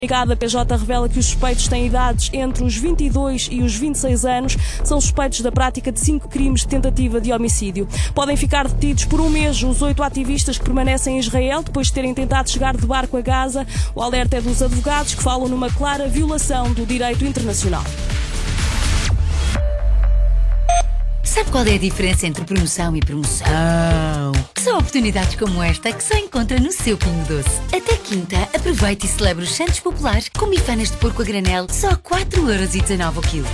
A Brigada PJ revela que os suspeitos têm idades entre os 22 e os 26 anos. São suspeitos da prática de 5 crimes de tentativa de homicídio. Podem ficar detidos por um mês os 8 ativistas que permanecem em Israel depois de terem tentado chegar de barco a Gaza. O alerta é dos advogados que falam numa clara violação do direito internacional. Sabe qual é a diferença entre promoção e promoção? São oportunidades como esta que só encontra no seu Pingo Doce. Até quinta, aproveite e celebre os Santos Populares com bifanas de porco a granel só a 4,19€ o quilo.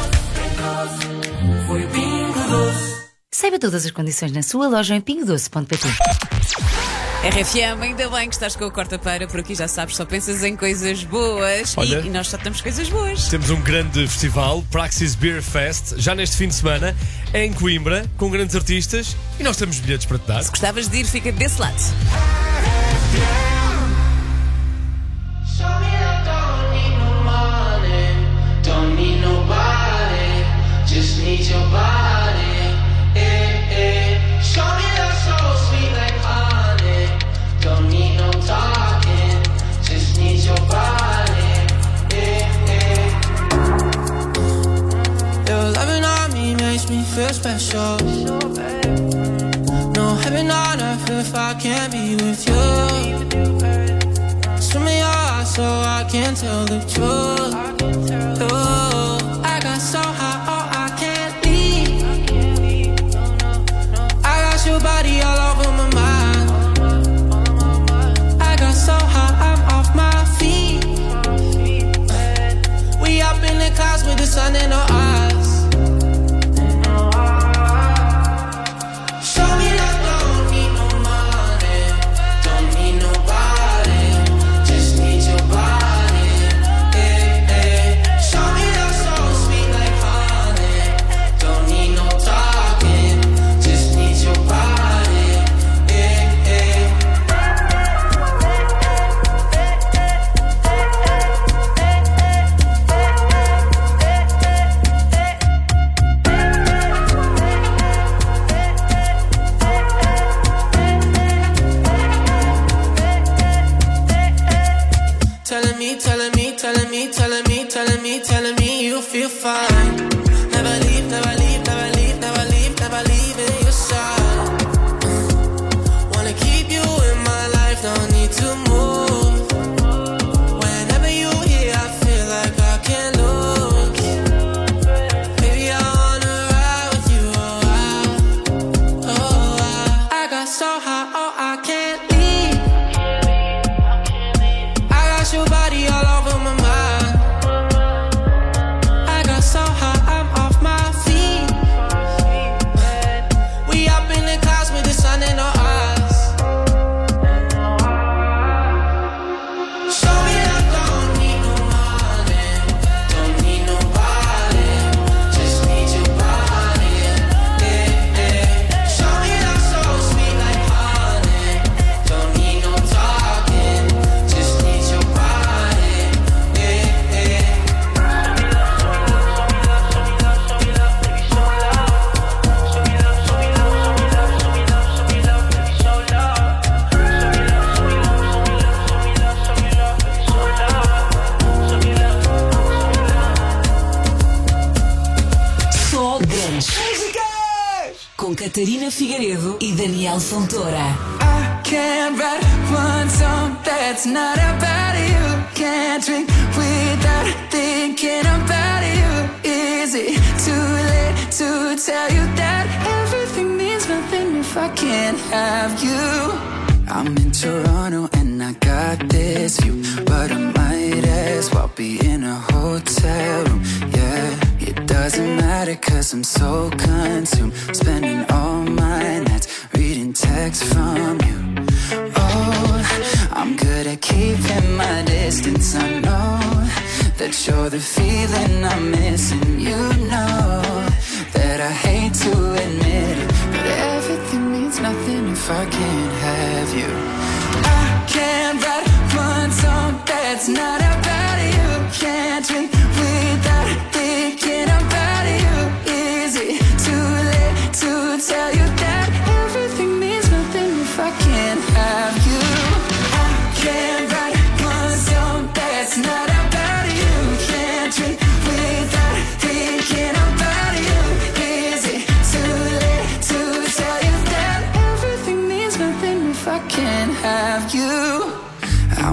Foi Pingo Doce. Saiba todas as condições na sua loja em pingodoce.pt. RFM, ainda bem que estás com o Corta-Para, por aqui já sabes, só pensas em coisas boas. Olha, e nós só temos coisas boas. Temos um grande festival, Praxis Beer Fest, já neste fim de semana, em Coimbra, com grandes artistas, e nós temos bilhetes para te dar. Se gostavas de ir, fica desse lado. Me feel special. No heaven on earth if I can't be with you. Swim me your eyes so I can tell the truth. Oh, I got so high, oh I can't leave. I got your body all over my mind. I got so high, I'm off my feet. We up in the clouds with the sun in our eyes. Telling me you feel fine. Never leave, never leave, never leave, never leave, never leave in your side. Wanna keep you in my life, don't need to move. Whenever you're here, I feel like I can't lose. Baby, I wanna ride with you, I got so high, oh I can't leave. I got your body all over my mind. Com Catarina Figueiredo e Daniel Fontoura. I can't write one song that's not about you. Can't drink without thinking about you. Is it too late to tell you that everything means nothing if I can't have you? I'm in Toronto and I got this view, but I might as well be in a hotel room, yeah. It doesn't matter cause I'm so consumed, spending all my nights reading texts from you. Oh, I'm good at keeping my distance. I know that you're the feeling I'm missing. You know that I hate to admit it, but everything means nothing if I can't have you. I can't write one song that's not about you. Can't drink without thinking about you. Is it too late to tell you that everything means nothing if I can't have you? I can't write one song that's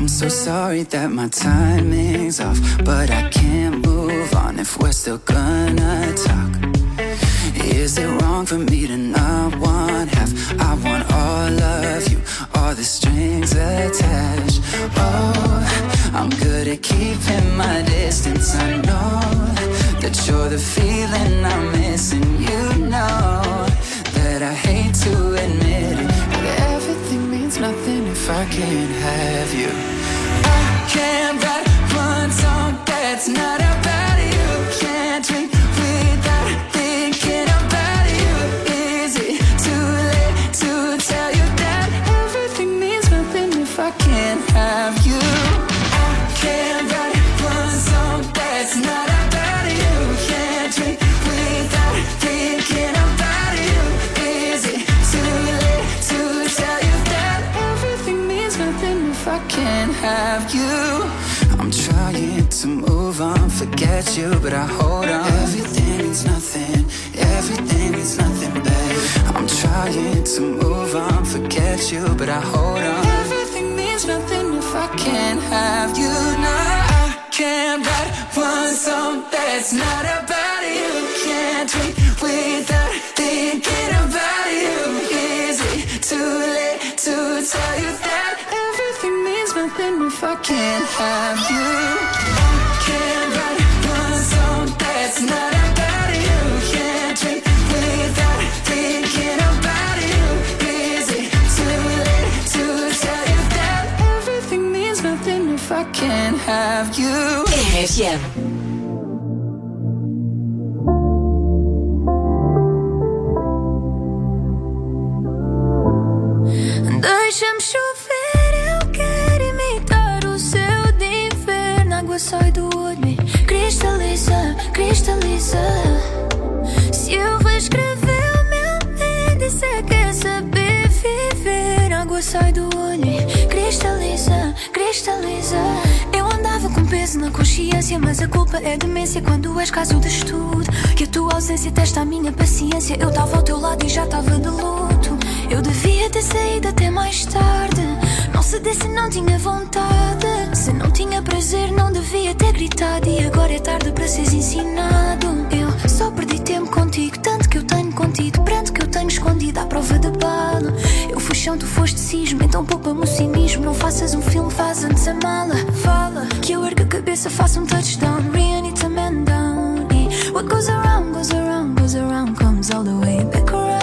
I'm so sorry that my timing's off, but I can't move on if we're still gonna talk. Is it wrong for me to not want half? I want all of you, all the strings attached. Oh, I'm good at keeping my distance. I know that you're the feeling I'm missing. You know that I hate to admit it, but everything means nothing if I can't have you. I can't write one song that's not about you. Can't drink without thinking about you. Is it too late to tell you that everything means nothing if I can't have you? I can't write one song that's not about you. Can't drink without thinking about you. Is it too late to tell you that everything means nothing if I can't have you? I'm trying to move on, forget you, but I hold on. Everything means nothing, everything means nothing, babe. I'm trying to move on, forget you, but I hold on. Everything means nothing if I can't have you. Now I can't write one song that's not about you. Can't drink without thinking about you. Is it too late to tell you that everything means nothing if I can't have you? I can't write one song that's not about you. Can't drink without thinking about you. Is it too late to tell you that everything means nothing if I can't have you? RFM. Deixa-me chover, eu quero imitar o céu de inverno. A água sai do olho e cristaliza, cristaliza. Se eu reescrever o meu índice, quer saber viver. A água sai do olho e cristaliza, cristaliza. Eu andava com peso na consciência, mas a culpa é demência quando és caso de estudo. Que a tua ausência testa a minha paciência. Eu estava ao teu lado e já estava de luto. Eu devia ter saído até mais tarde. Não cedesse, não tinha vontade. Se não tinha prazer, não devia ter gritado. E agora é tarde para seres ensinado. Eu só perdi tempo contigo, tanto que eu tenho contido, pranto que eu tenho escondido à prova de bala. Eu fui chão, tu foste cismo, então poupa-me o cinismo. Não faças um filme, faz antes a mala. Fala, que eu ergo a cabeça, faço um touchdown. Rian, it's a man down. E what goes around, goes around, goes around, comes all the way back around.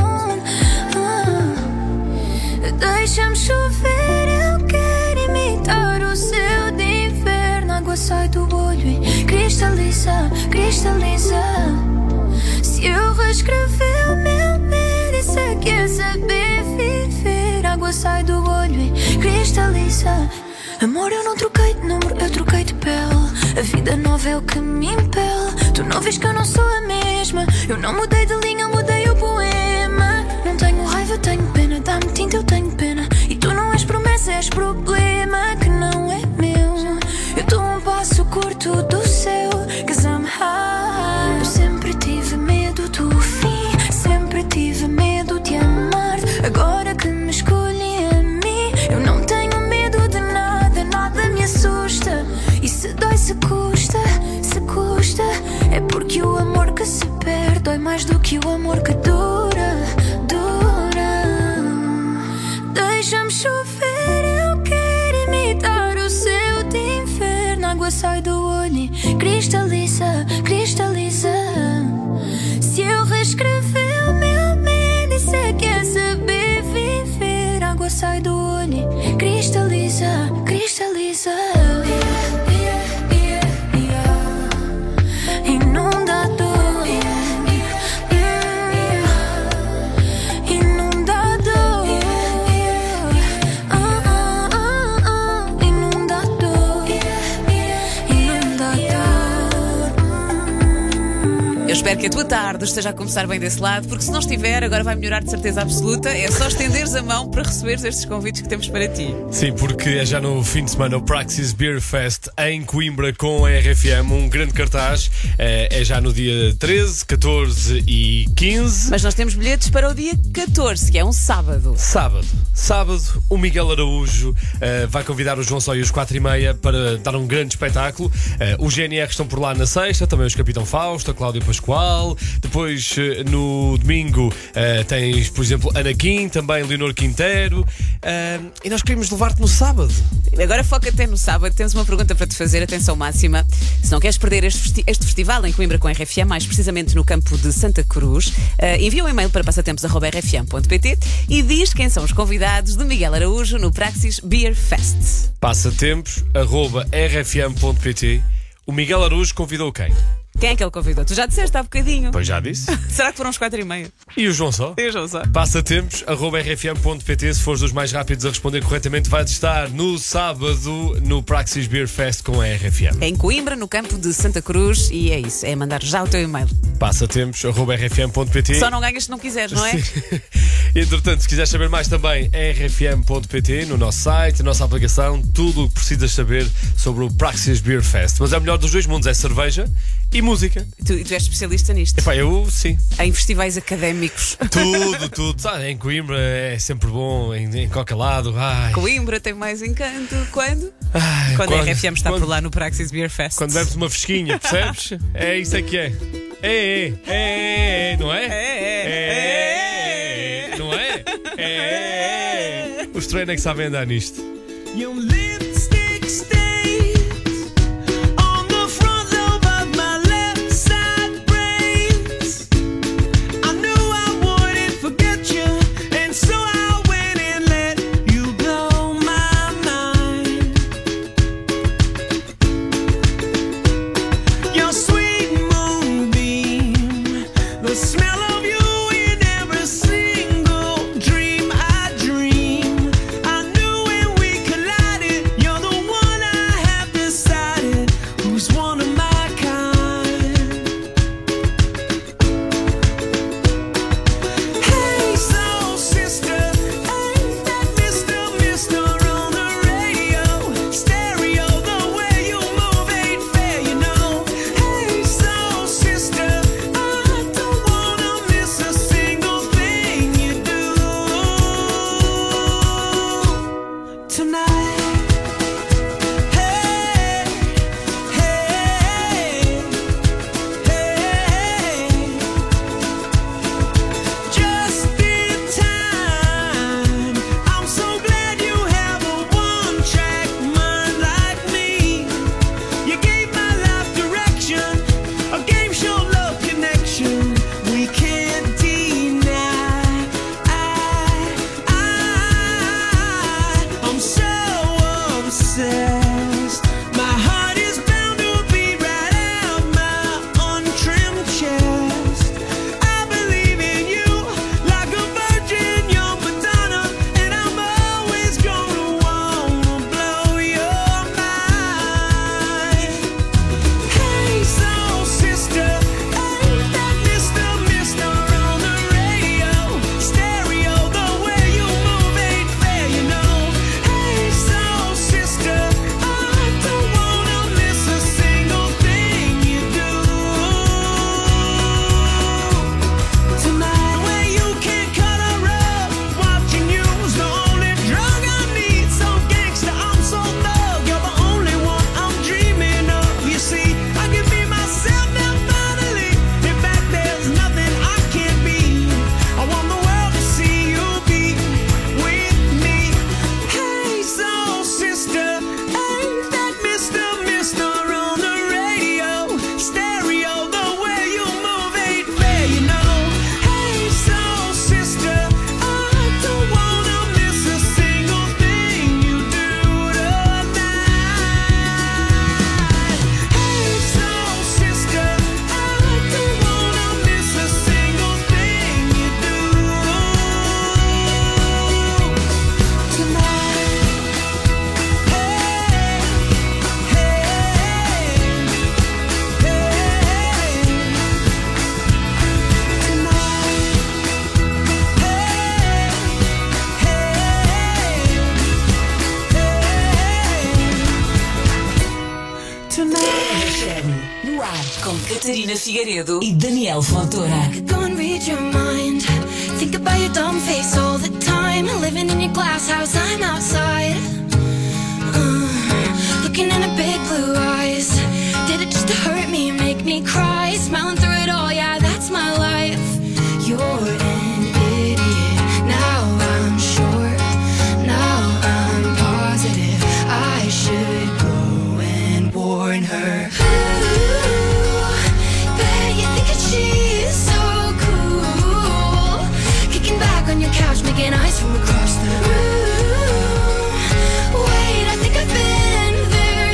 Deixa-me chover, eu quero imitar o céu de inverno. A água sai do olho e cristaliza, cristaliza. Se eu reescrever o meu índice, quer saber viver. A água sai do olho e cristaliza. Amor, eu não troquei de número, eu troquei de pele. A vida nova é o que me impele. Tu não vês que eu não sou a mesma. Eu não mudei de linha, eu mudei o poema. Não tenho raiva, tenho pena. Dá-me tinta, eu tenho pena. E tu não és promessa, és problema que não é meu. Eu estou um passo curto do céu, 'cause I'm high. Eu sempre tive medo do fim, sempre tive medo de amar. Agora que me escolhi a mim, eu não tenho medo de nada, nada me assusta. E se dói, se custa, é porque o amor que se perde dói mais do que o amor que dura, dura. Deixa-me chover, eu quero imitar o céu de inverno. A água sai do olho e cristaliza, cristaliza. Se eu reescrever o meu índice, quer saber viver. A água sai do olho e cristaliza, cristaliza. espero que a tua tarde esteja a começar bem desse lado, porque se não estiver, agora vai melhorar de certeza absoluta. É só estenderes a mão para receberes estes convites que temos para ti. Sim, porque é já no fim de semana o Praxis Beer Fest em Coimbra com a RFM, um grande cartaz. É já no dia 13, 14 e 15. Mas nós temos bilhetes para o dia 14, que é um sábado. Sábado, o Miguel Araújo vai convidar o João Sóio às 4h30 para dar um grande espetáculo. Os GNR estão por lá na sexta, também os Capitão Fausto, a Cláudia Pascoal. Depois, no domingo, tens, por exemplo, Anakin, também Leonor Quintero. E nós queremos levar-te no sábado. Agora foca até no sábado. Temos uma pergunta para te fazer, atenção máxima. Se não queres perder este festival em Coimbra com a RFM, mais precisamente no campo de Santa Cruz, envia um e-mail para passatempos@rfm.pt e diz quem são os convidados de Miguel Araújo no Praxis Beer Fest. Passatempos@rfm.pt. O Miguel Araújo convidou quem? Quem é que ele convidou? Tu já disseste há bocadinho. Pois já disse. Será que foram os 4h30? E o João Só? E o João Só? Passatempos@rfm.pt. Se fores dos mais rápidos a responder corretamente, vais estar no sábado no Praxis Beer Fest com a RFM. Em Coimbra, no campo de Santa Cruz. E é isso, é mandar já o teu e-mail. Passatempos@rfm.pt. Só não ganhas se não quiseres, não é? Sim. Entretanto, se quiseres saber mais também, rfm.pt, no nosso site, na nossa aplicação, tudo o que precisas saber sobre o Praxis Beer Fest. Mas é o melhor dos dois mundos, é cerveja e música. Tu és especialista nisto? Epá, eu sim. Em festivais académicos. Tudo. Sabe, em Coimbra é sempre bom, em qualquer lado. Ai. Coimbra tem mais encanto quando? Quando a RFM está por lá no Praxis Beer Fest. Quando bebes uma fresquinha, percebes? É isso é que é. Não é? Não é? Os treinos é que sabem andar nisto. Your lipstick stains on the front lobe of my left side brains. I knew I wouldn't forget you, and so I went and let you blow my mind. Your sweet moonbeam, the smell of you in every single dream I dream. I knew when we collided RFM, no ar, com Catarina Figueiredo e Daniel Fontoura. Go and read your mind. Think about your dumb face all the time. Living in your glass house, I'm outside. Looking in her big blue eyes. Did it just to hurt me, make me cry? Smiling through it all, yeah, that's my life. You're an idiot. Now I'm sure. Now I'm positive. I should go and warn her. Bet you think that she's so cool. Kicking back on your couch, making eyes from across the room. Wait, I think I've been there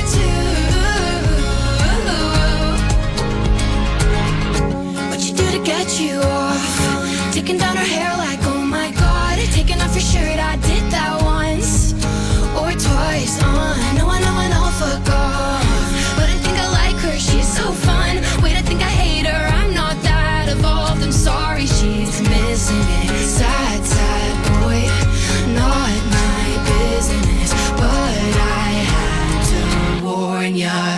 too. What you do to get you off? Taking down her hair like, oh my god. Taking off your shirt, I did that once or twice. I know, fuck off. But I think I like her, she's so fun. Wait, I think I hate her, I'm not that evolved. I'm sorry, she's missing it. Sad, sad boy, not my business. But I had to warn ya.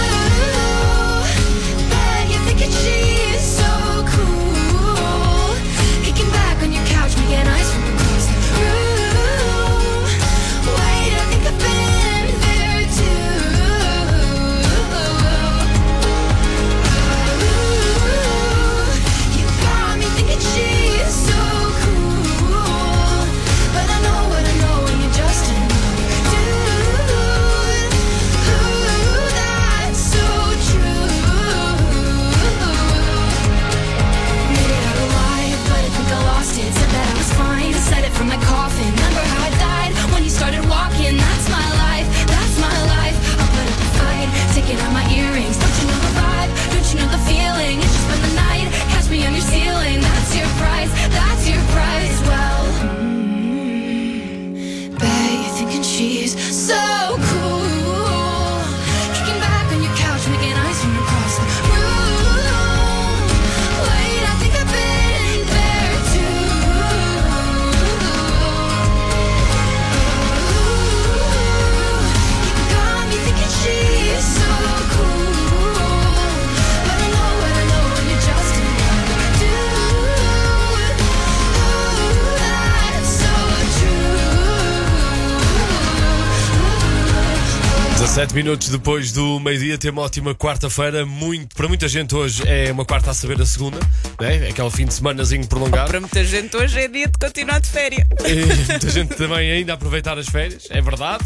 Bet you think that she's so cool. Kicking back on your couch, making eyes from across the room. Wait, I think I've been there too. You got me thinking she's so cool. But I know what I know, and you're just another dude. That's so true. Made it out alive, but I think I lost it. Said that I was fine, said it from my coffin. Remember how I died when you started walking? That's my life, that's my life. I'll put up a fight, taking out my earrings. Don't you know the vibe? Don't you know the feeling? It's just been the night, catch me on your ceiling. That's your price, that's your price. Well, bet you're thinking she's so cool. Kicking back on your couch, making eyes from across the room. Wait, I think I've been there too. You got me thinking she's so cool. But I know what I know, and you're just another dude. That's so true. 17 minutos depois do meio-dia, tem uma ótima quarta-feira. Para muita gente hoje é uma quarta a saber a segunda, né? Aquele fim de semanazinho prolongado. Para muita gente hoje é dia de continuar de férias. E muita gente também ainda a aproveitar as férias, é verdade.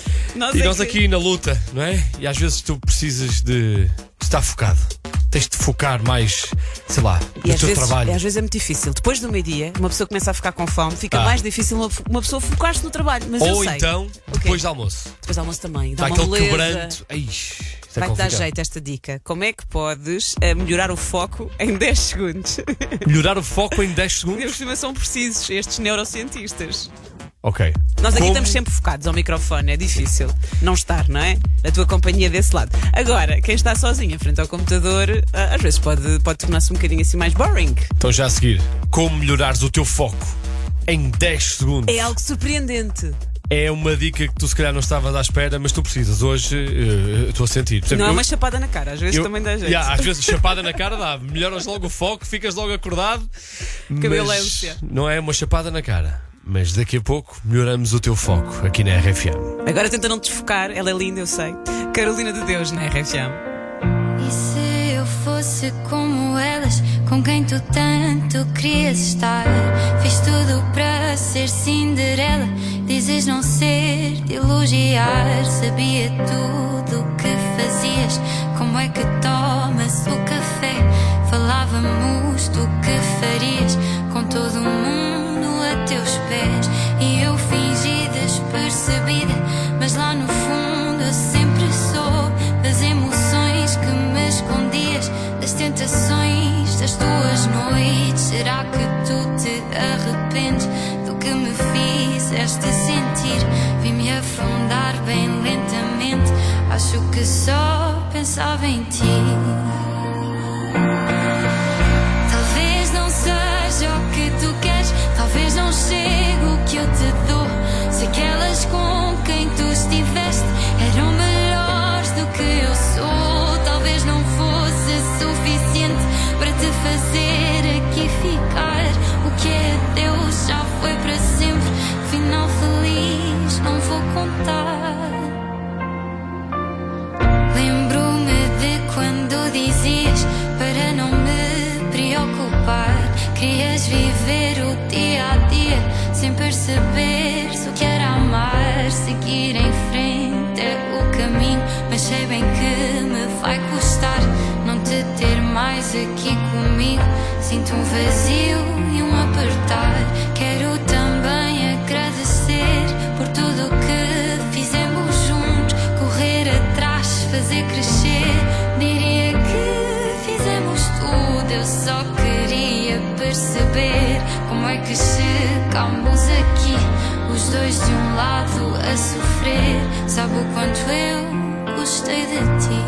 E nós aqui na luta, não é? E às vezes tu precisas de estar focado. Tens de focar mais, sei lá, E no às teu vezes, trabalho. às vezes é muito difícil. Depois do meio-dia, uma pessoa começa a ficar com fome, fica mais difícil uma pessoa focar-se no trabalho. Mas eu Ou sei. então, depois do almoço. Depois do almoço também. Dá Dá uma aquele moleza. quebranto. Isso é Vai-te dar complicado. jeito esta dica. Como é que podes melhorar o foco em 10 segundos? Melhorar o foco em 10 E segundos? por cima são precisos estes neurocientistas. Ok. Nós aqui Como? estamos sempre focados ao microfone, é difícil não estar, não é? A tua companhia desse lado. Agora, quem está sozinho em frente ao computador, às vezes pode tornar-se um bocadinho assim mais boring. Então já a seguir, como melhorares o teu foco em 10 segundos? É algo surpreendente. É uma dica que tu se calhar não estavas à espera, mas tu precisas. Hoje estou a sentir. Por exemplo, Não é eu- uma chapada na cara, às vezes também dá jeito. Yeah, às vezes chapada na cara dá. Melhoras logo o foco, ficas logo acordado. Cabelência. Mas não é uma chapada na cara. Mas daqui a pouco melhoramos o teu foco aqui na RFM. Agora tenta não te desfocar, ela é linda, eu sei. Carolina de Deus na RFM. E se eu fosse como elas, com quem tu tanto querias estar? Fiz tudo para ser Cinderela, dizes não ser de elogiar. Sabia tudo o que fazias, como é que tomas o café. Falávamos do que farias, com todo o mundo a teus pés. E eu fingi despercebida, mas lá no fundo eu sempre soube das emoções que me escondias, das tentações das tuas noites. Será que tu te arrependes do que me fizeste sentir? Vi-me afundar bem lentamente, acho que só pensava em ti. Talvez não seja o que tu queres, talvez não chegue o que eu te dou. Se aquelas com quem tu estiveste eram melhores do que eu sou. talvez não fosse suficiente para te fazer aqui ficar. O que é Deus já foi para sempre. Final feliz, não vou contar. Lembro-me de quando dizias para não me preocupar. Querias viver o dia a dia sem perceberes o que era amar. Seguir em frente é o caminho, mas sei bem que me vai custar não te ter mais aqui comigo. Sinto um vazio e um apertar. Quero também agradecer por tudo o que fizemos juntos. Correr atrás, fazer crescer. Diria que fizemos tudo. Eu só queria perceber como é que chegamos aqui, os dois de um lado a sofrer. Sabe o quanto eu gostei de ti.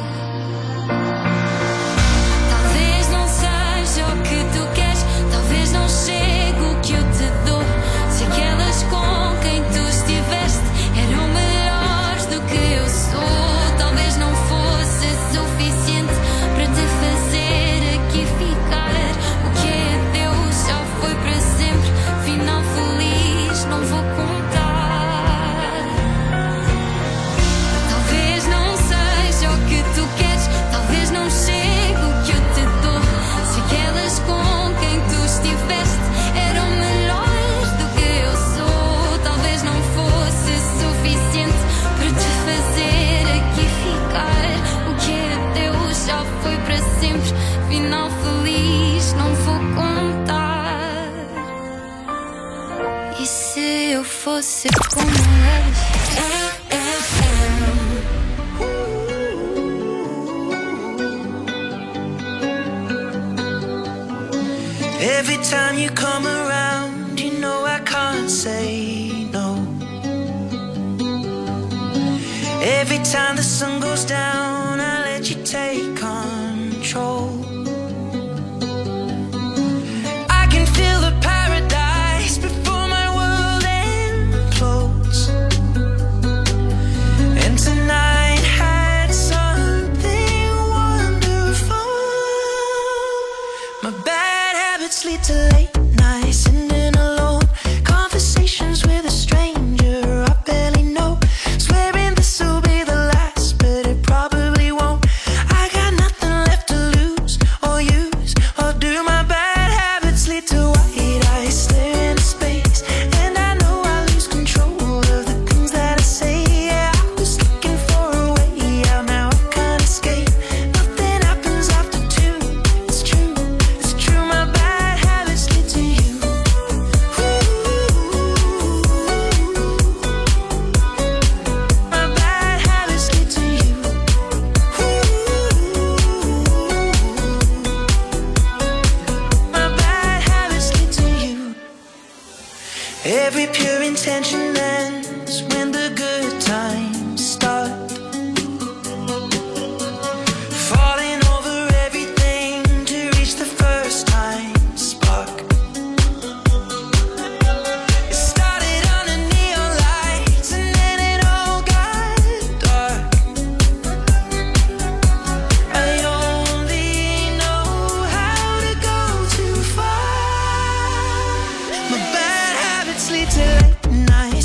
Talvez não seja o que tu queres, talvez não chegue o que eu te dou. Se aquelas com quem tu estiveste eram melhores do que eu sou, talvez não fosse suficiente para te fazer aqui ficar. O que é Deus já foi para sempre. Final feliz, não vou contar. Talvez não seja o que tu queres, talvez não chegue o que eu te dou. Se aquelas com quem tu estiveste eram melhores do que eu sou, talvez não fosse suficiente para te fazer aqui ficar. O que é Deus já foi para sempre. Final feliz, não vou contar. E se eu fosse como eles? Every time you come around, you know I can't say no. Every time the sun goes down, I let you take control. I can feel the paradise before my world implodes. And tonight had something wonderful. My bad habits lead to late nights, sitting alone, conversations with a stranger I barely know, swearing this will be the last, but it probably won't. I got nothing left to lose or use or do. My bad habits lead to white eyes staring into space, and I know I lose control of the things that I say. Yeah, I was looking for a way out, now I can't escape. Nothing happens after two. It's true, it's true. My bad habits lead to you. My bad habits lead to you. My bad habits lead to you. Every pure intention ends when the good times start. Falling over everything to reach the first time spark. It started under neon lights and then it all got dark. I only know how to go too far. My bad habits lead to late night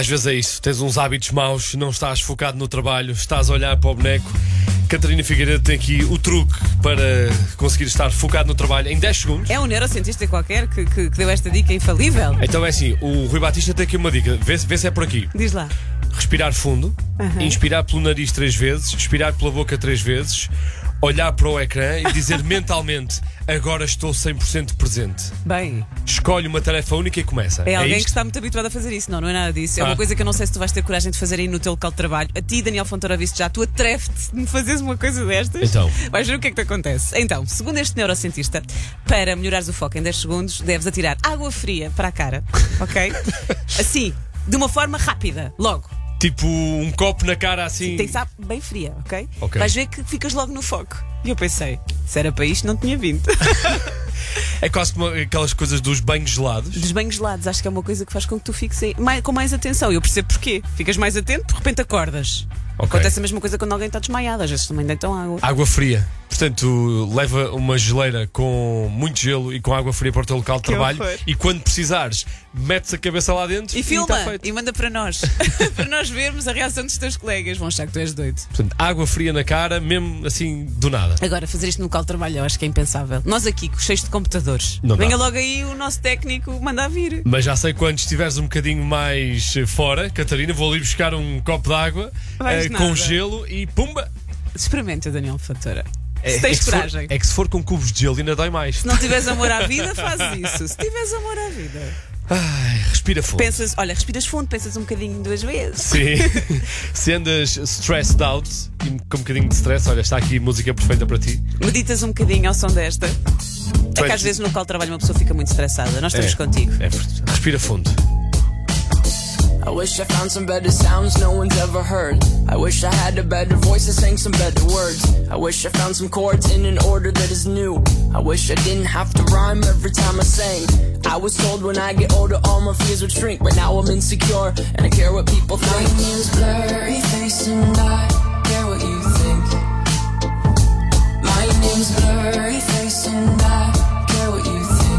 Às vezes é isso, tens uns hábitos maus, não estás focado no trabalho, estás a olhar para o boneco. Catarina Figueiredo tem aqui o truque para conseguir estar focado no trabalho em 10 segundos. É um neurocientista qualquer que deu esta dica infalível. Então é assim, o Rui Batista tem aqui uma dica, vê se é por aqui. Diz lá. Respirar fundo, inspirar pelo nariz 3 vezes, expirar pela boca 3 vezes, olhar para o ecrã e dizer mentalmente: agora estou 100% presente. Bem, Escolhe uma tarefa única e começa. é alguém isto? que está muito habituado a fazer isso. Não é nada disso. É uma coisa que eu não sei se tu vais ter coragem de fazer aí no teu local de trabalho. A ti, Daniel Fontoura, viste já. Tu atreve-te de me fazeres uma coisa destas? Então. Vais ver o que é que te acontece. Então, segundo este neurocientista, para melhorares o foco em 10 segundos, deves atirar água fria para a cara. Ok? Assim, de uma forma rápida, logo. Tipo um copo na cara assim. Tem que estar bem fria, ok? Ok. Vais ver que ficas logo no foco. E eu pensei, se era para isto, não tinha vindo. É quase como aquelas coisas dos banhos gelados. Dos banhos gelados, acho que é uma coisa que faz com que tu fiques aí com mais atenção. Eu percebo porquê. Ficas mais atento, de repente acordas. Ok. Acontece a mesma coisa quando alguém está desmaiado. Às vezes também deitam água. Água fria. Portanto, leva uma geleira com muito gelo e com água fria para o teu local de trabalho. horror. E quando precisares, metes a cabeça lá dentro E está filma feito. e manda para nós. Para nós vermos a reação dos teus colegas. Vão achar que tu és doido. Portanto, água fria na cara, mesmo assim, do nada. Agora, fazer isto no local de trabalho eu acho que é impensável. Nós aqui, cheios de computadores. Não dá. Venha logo aí o nosso técnico manda vir. Mas já sei, quando estiveres um bocadinho mais fora, Catarina, vou ali buscar um copo de água Vais com nada. gelo e pumba! Experimenta, Daniel Fontoura. Se tens coragem. É que se for com cubos de gelo ainda dói mais. Se não tiveres amor à vida, fazes isso. Se tiveres amor à vida, Ai, respira fundo. pensas, olha, respiras fundo, pensas um bocadinho 2 vezes. Sim. Se andas stressed out e com um bocadinho de stress, olha, está aqui música perfeita para ti. Meditas um bocadinho ao som desta. É que às vezes no local de trabalho uma pessoa fica muito estressada. Nós estamos contigo. Respira fundo. I wish I found some better sounds no one's ever heard. I wish I had a better voice that sang some better words. I wish I found some chords in an order that is new. I wish I didn't have to rhyme every time I sang. I was told when I get older all my fears would shrink, but now I'm insecure and I care what people think. My name's blurry face and I care what you think. My name's blurry face and I care what you think.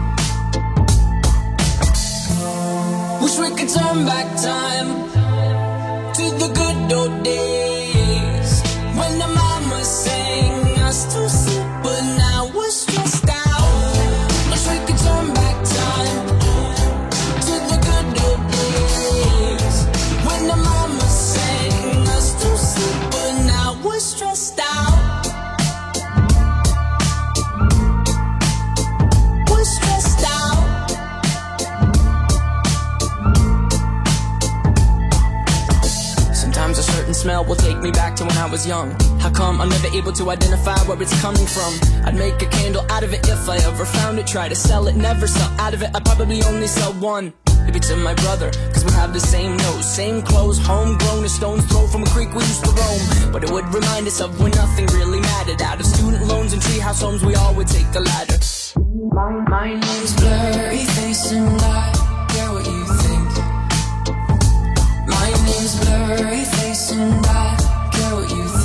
Wish we could turn back time to the good old days when the mama sang us to sleep, but now we're stressed out. Wish we could turn back time to the good old days when the mama sang us to sleep, but now we're stressed out. We're stressed out. Sometimes a certain smell will take me back to when I was young. How come I'm never able to identify where it's coming from? I'd make a candle out of it if I ever found it. Try to sell it, never sell out of it. I'd probably only sell one. Maybe to my brother, cause we have the same nose, same clothes, homegrown, a stone's throw from a creek we used to roam. But it would remind us of when nothing really mattered. Out of student loans and treehouse homes, we all would take the ladder. My name's blurry face and I care what you think. My name's blurry face and I care what you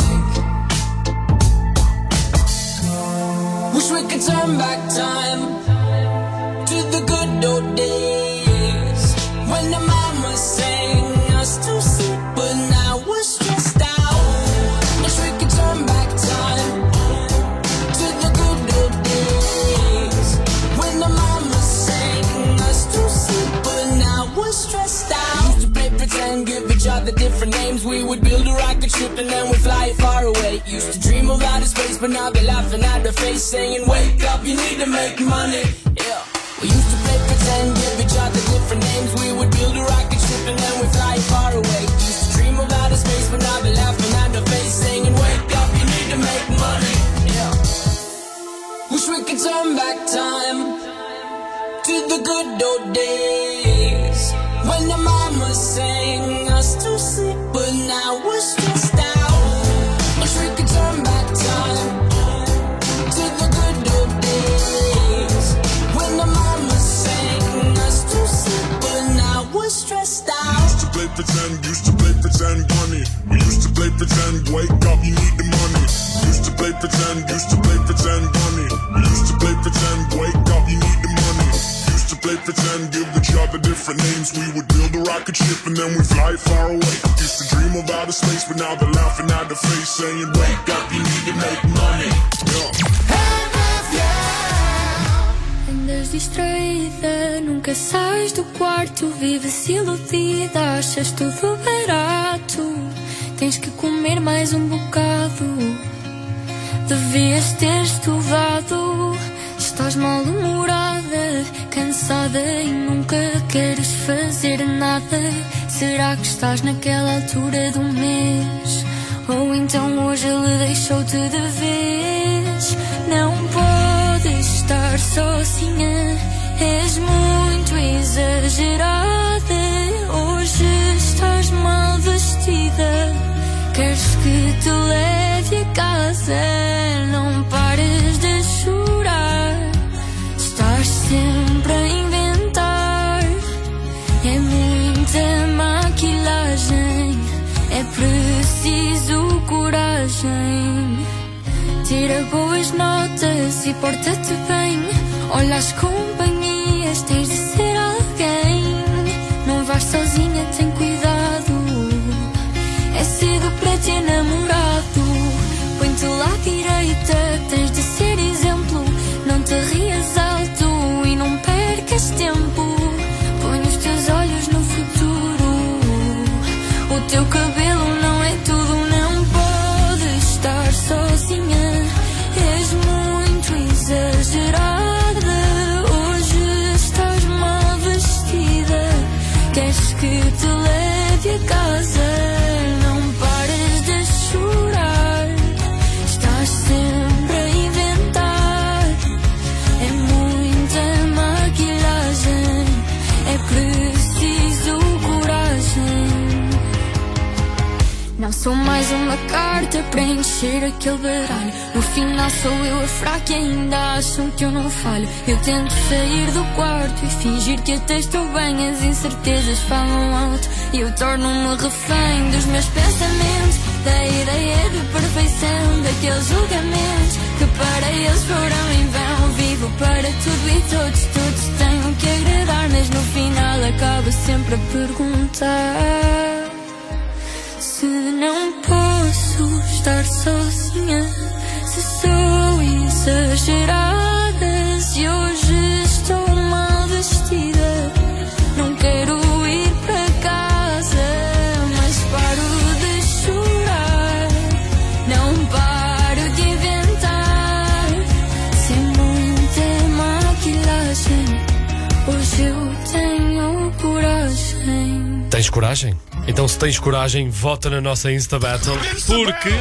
think. Wish we could turn back time to the good old days when the mama sang us to sleep, but now we're stressed out. Wish we could turn back time to the good old days when the mama sang us to sleep, but now we're stressed out. Used to play pretend, give each other different names. We would build a rocket ship and then we'd fly far away. Used to dream of outer space, but now they're laughing at the face, saying, wake up, you need to make money. Yeah. We used to play pretend, give each other different names. We would build a rocket ship and then we'd fly far away. Used to dream of outer space, but now they're laughing at the face, saying, wake up, you need to make money. Yeah. Wish we could turn back time to the good old days when the mama sang us to sleep, but now we're stressed out. Wish we could turn back time to the good old days when the mama sang us to sleep, but now we're stressed out. Used to play pretend, bunny. We used to play pretend, wake up, you need the money. Used to play pretend, bunny. We used to play pretend, wake up, you need the money. Used to play pretend, give each other different names. We would build a rocket ship and then we fly far away. Used to dream of outer space, but now they're laughing at the face, saying, wake up, you need to make money. Andas distraída, nunca sais do quarto, vives iludida, achas tudo barato. Tens que comer mais um bocado, devias ter estudado. Estás mal-humorada, cansada e nunca queres fazer nada. Será que estás naquela altura do mês? Ou então hoje ele deixou-te de vez? Não podes estar sozinha, és muito exagerada. Hoje estás mal vestida, queres que te leve a casa. Não pares de chorar, estás sempre a inventar. É muita maquilagem, é preciso coragem. Tira boas notas e porta-te bem. Olha as companhias, tens de ser alguém. Não vais sozinha, tem cuidado. É cedo para ter namorado. Põe-te lá à direita, tens de ser exemplo. Não te rias alto e não percas tempo. Põe os teus olhos no futuro. O teu cabelo não é tudo, não podes estar sozinha. És muito exagerada. Hoje estás mal vestida, queres que te leve a casa. Não pares de chorar, estás sempre a inventar. É muita maquilhagem, é preciso coragem. Não sou mais uma carta para encher aquele baralho. No final sou eu a fraca e ainda acham que eu não falho. Eu tento sair do quarto e fingir que até estou bem. As incertezas falam alto e eu torno-me refém dos meus pensamentos, da ideia de perfeição, daqueles julgamentos que para eles foram em vão. Vivo para tudo e todos, todos têm que agradar, mas no final acabo sempre a perguntar se não posso estar sozinha, se sou exagerada, se hoje estou mal vestida. Não quero ir para casa, mas paro de chorar. Não paro de inventar. Sem muita maquilhagem, hoje eu tenho coragem. Tens coragem? Então, se tens coragem, vota na nossa Insta Battle, porque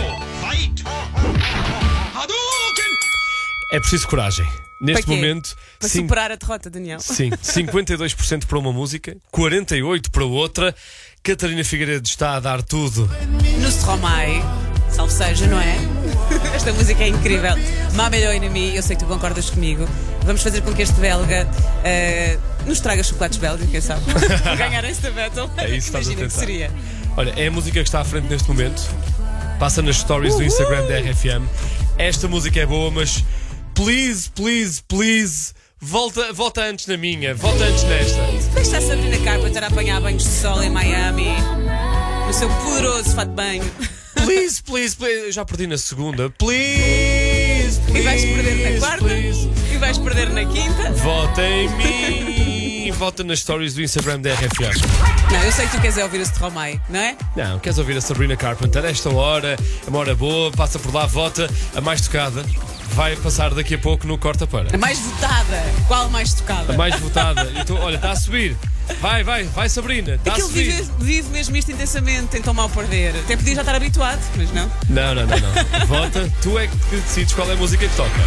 é preciso coragem. Neste momento, para superar a derrota, Daniel. Sim, 52% para uma música, 48% para outra. Catarina Figueiredo está a dar tudo No Stromae, salve seja, não é? Esta música é incrível. Ma melhor enemy, eu sei que tu concordas comigo. Vamos fazer com que este belga nos traga chocolates belga, quem sabe? Ganhar esta battle. É isso que estás a imagina que tentar. seria. Olha, é a música que está à frente neste momento. Passa nas stories do Instagram da RFM. Esta música é boa, mas please, please, please, volta antes na minha, volta antes nesta. Como está a Sabrina Carpenter a apanhar banhos de sol em Miami? No seu poderoso fato de banho. Please, please, please. Eu já perdi na segunda. Please, please. E vais perder na quarta. Please. E vais perder na quinta. Vota em mim. Vota nas stories do Instagram da RFM. Não, eu sei que tu queres ouvir o Stromae, não é? Não, queres ouvir a Sabrina Carpenter? Esta hora é uma hora boa. Passa por lá, vota. A mais tocada vai passar daqui a pouco no Corta Para. A mais votada. Qual a mais tocada? A mais votada. Então, olha, está a subir. Vai Sabrina, está a Aquilo subir. vive mesmo isto intensamente, tentam mal perder. Até podia já estar habituado, mas não. Não. Vota, tu é que decides qual é a música que toca.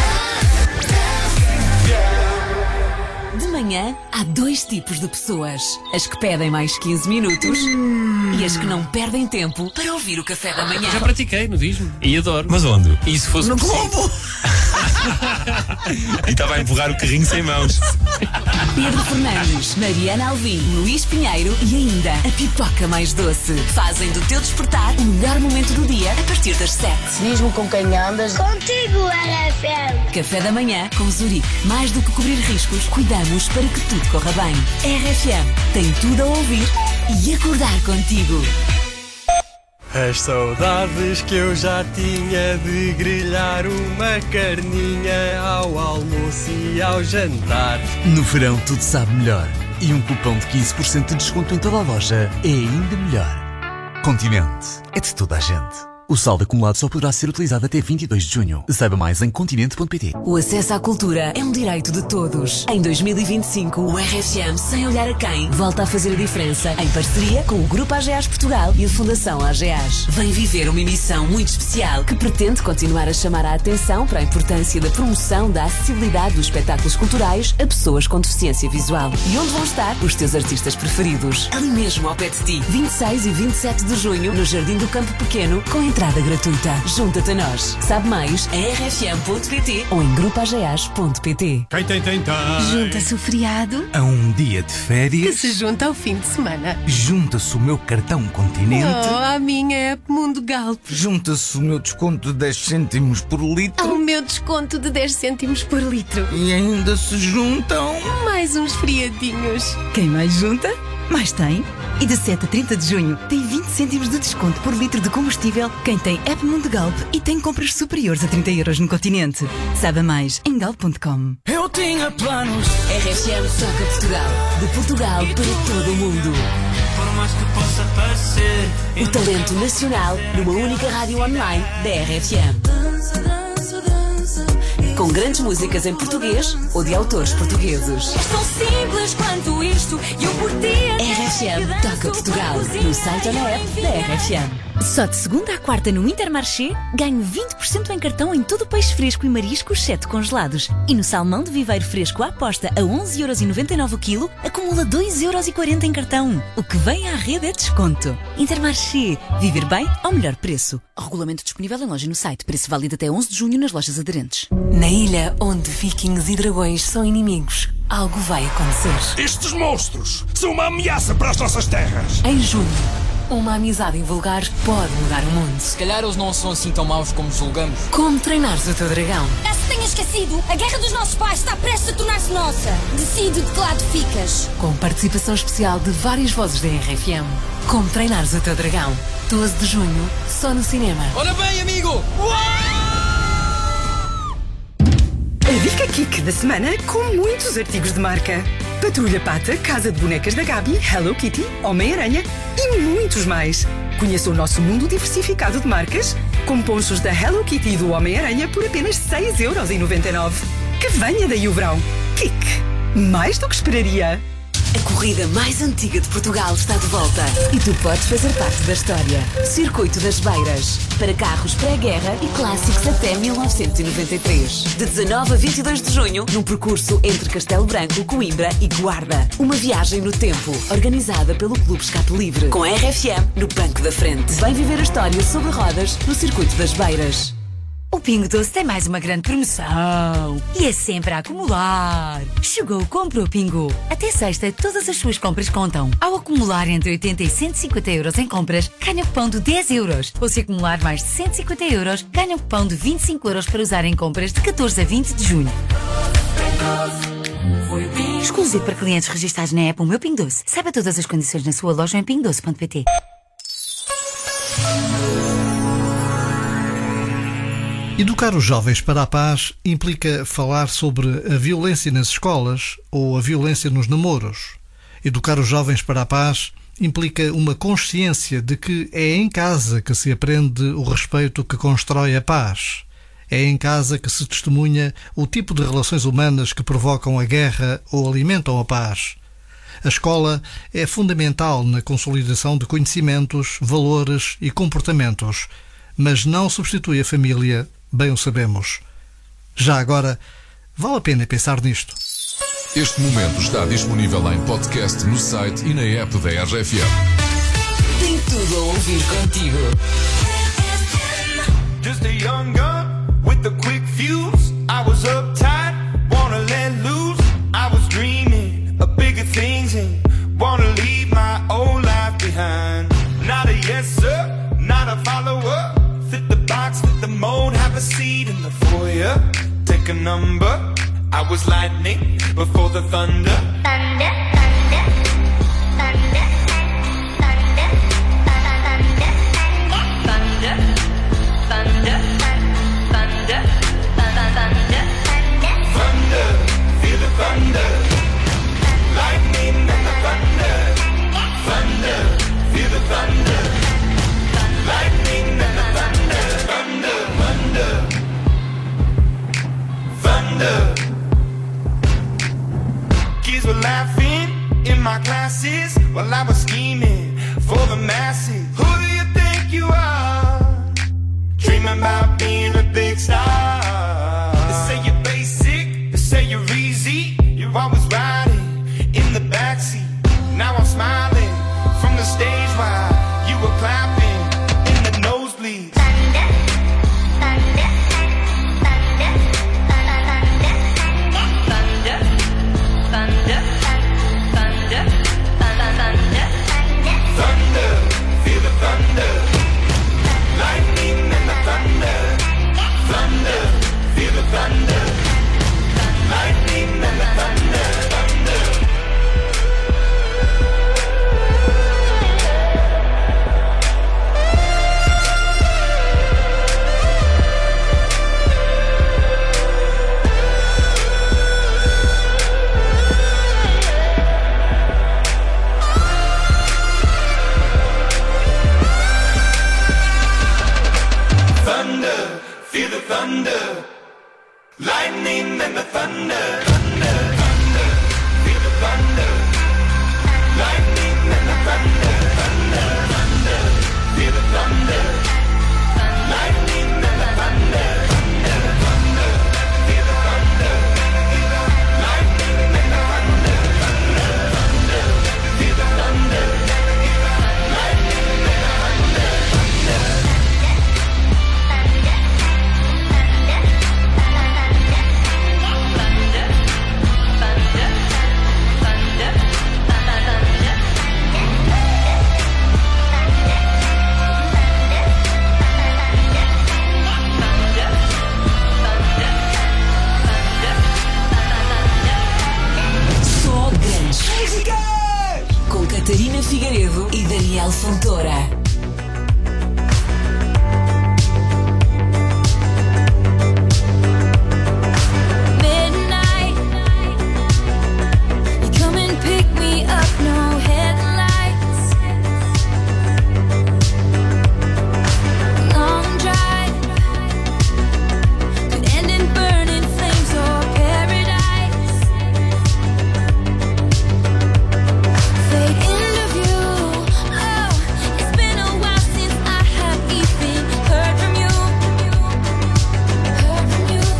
De manhã, há dois tipos de pessoas. As que pedem mais 15 minutos e as que não perdem tempo para ouvir o café da manhã. Já pratiquei no Disney e adoro. Mas onde? E se fosse no Globo? E estava a empurrar o carrinho sem mãos. Pedro Fernandes, Mariana Alvim, Luís Pinheiro e ainda a pipoca mais doce. Fazem do teu despertar o melhor momento do dia a partir das 7. Diz-me com quem andas. Contigo, RFM. Café da manhã com Zurique. Mais do que cobrir riscos, cuidamos para que tudo corra bem. RFM tem tudo a ouvir e acordar contigo. As saudades que eu já tinha de grelhar uma carninha ao almoço e ao jantar. No verão tudo sabe melhor. E um cupom de 15% de desconto em toda a loja é ainda melhor. Continente é de toda a gente. O saldo acumulado só poderá ser utilizado até 22 de junho. Saiba mais em continente.pt. O acesso à cultura é um direito de todos. Em 2025, o RFM, sem olhar a quem, volta a fazer a diferença em parceria com o Grupo AGEAS Portugal e a Fundação AGEAS. Vem viver uma emissão muito especial que pretende continuar a chamar a atenção para a importância da promoção da acessibilidade dos espetáculos culturais a pessoas com deficiência visual. E onde vão estar os teus artistas preferidos? Ali mesmo ao pé de ti. 26 e 27 de junho, no Jardim do Campo Pequeno, com entrada gratuita. Junta-te a nós. Sabe mais em rfm.pt ou em grupoageas.pt. Quem tem. Junta-se o feriado A um dia de que férias, se junta ao fim de semana. junta-se o meu cartão Continente, A minha app Mundo Galp. junta-se o meu desconto de 10 cêntimos por litro Ao meu desconto de 10 cêntimos por litro. e ainda se juntam. Mais uns feriadinhos. Quem mais junta, mais tem. E de 7 a 30 de junho tem 20 cêntimos de desconto por litro de combustível quem tem app Mundo Galp e tem compras superiores a 30 euros no Continente. Saiba mais em galp.com. Eu tinha planos, RFM toca Portugal. De Portugal para todo o mundo. por mais que possa parecer. O talento nacional numa única rádio online da RFM. Com grandes músicas em português ou de autores portugueses. Tão simples quanto isto, eu por ti. RFM toca Portugal. No site ou na app da RFM. Só de segunda à quarta no Intermarché, ganho 20% em cartão em todo o peixe fresco e marisco, exceto congelados. E no salmão de viveiro fresco à aposta a 11,99€ o quilo, acumula 2,40€ em cartão. O que vem à rede é desconto. Intermarché. Viver bem ao melhor preço. Regulamento disponível em loja no site. Preço válido até 11 de junho nas lojas aderentes. Na ilha onde vikings e dragões são inimigos, algo vai acontecer. Estes monstros são uma ameaça para as nossas terras. Em junho, uma amizade invulgar pode mudar o mundo. Se calhar eles não são assim tão maus como julgamos. Como treinares o teu dragão? Caso tenha esquecido, a guerra dos nossos pais está prestes a tornar-se nossa. Decide de que lado ficas. Com participação especial de várias vozes da RFM. Como treinares o teu dragão? 12 de junho, só no cinema. Ora bem, amigo! A dica Kik da semana com muitos artigos de marca. Patrulha Pata, Casa de Bonecas da Gabi, Hello Kitty, Homem-Aranha e muitos mais. Conheça o nosso mundo diversificado de marcas, com ponchos da Hello Kitty e do Homem-Aranha por apenas 6,99€. Que venha daí o verão. Kik. Mais do que esperaria. A corrida mais antiga de Portugal está de volta e tu podes fazer parte da história. Circuito das Beiras. Para carros pré-guerra e clássicos até 1993. De 19 a 22 de junho, num percurso entre Castelo Branco, Coimbra e Guarda. Uma viagem no tempo, organizada pelo Clube Escape Livre. Com a RFM no banco da frente. Vem viver a história sobre rodas no Circuito das Beiras. O Pingo Doce tem mais uma grande promoção e é sempre a acumular. Chegou o Compra o Pingo. Até sexta, todas as suas compras contam. Ao acumular entre 80 e 150€ em compras, ganha cupom de 10€. Ou se acumular mais de 150€, ganha cupom de 25€ para usar em compras de 14 a 20 de junho. Exclusivo para clientes registrados na app O Meu Pingo Doce. Saiba todas as condições na sua loja em pingodoce.pt. Educar os jovens para a paz implica falar sobre a violência nas escolas ou a violência nos namoros. Educar os jovens para a paz implica uma consciência de que é em casa que se aprende o respeito que constrói a paz. É em casa que se testemunha o tipo de relações humanas que provocam a guerra ou alimentam a paz. A escola é fundamental na consolidação de conhecimentos, valores e comportamentos, mas não substitui a família, bem o sabemos. Já agora, vale a pena pensar nisto. Este momento está disponível em podcast no site e na app da RFM. Tem tudo a ouvir contigo. Just a young gun with a quick fuse. I was pick a number. I was lightning before the thunder. Thunder, thunder, thunder, thunder, thunder, thunder, thunder, thunder, thunder, Thunder, feel the thunder. Lightning and the thunder. Thunder, feel the thunder. Lightning and the thunder. Thunder, thunder, thunder. Kids were laughing in my classes while I was scheming for the masses. Who do you think you are? Dreaming about being a big star. They say you're basic, they say you're easy. You're always riding in the backseat. Now I'm smiling from the stage while you were clapping in the nosebleeds. thunder, thunder, thunder, thunder, thunder, thunder, thunder, Thunder, feel the thunder. Lightning and the thunder. Thunder, feel the thunder. Lightning and the thunder. Thunder. Thunder, feel the thunder. Lightning and the thunder. Thunder, thunder, feel the thunder. Lightning and the thunder. Thunder, thunder, feel the thunder. Lightning and the thunder. Thunder, thunder, feel the thunder. Lightning and the thunder. Thunder, thunder, feel the thunder. Lightning and the thunder. Só grandes músicas! Com Catarina Figueiredo e Daniel Fontoura. midnight. You come and pick me up, no headlights. Long drive could end in burning flames or paradise. Fade into view. Oh, it's been a while since I have even heard from you. Heard from you.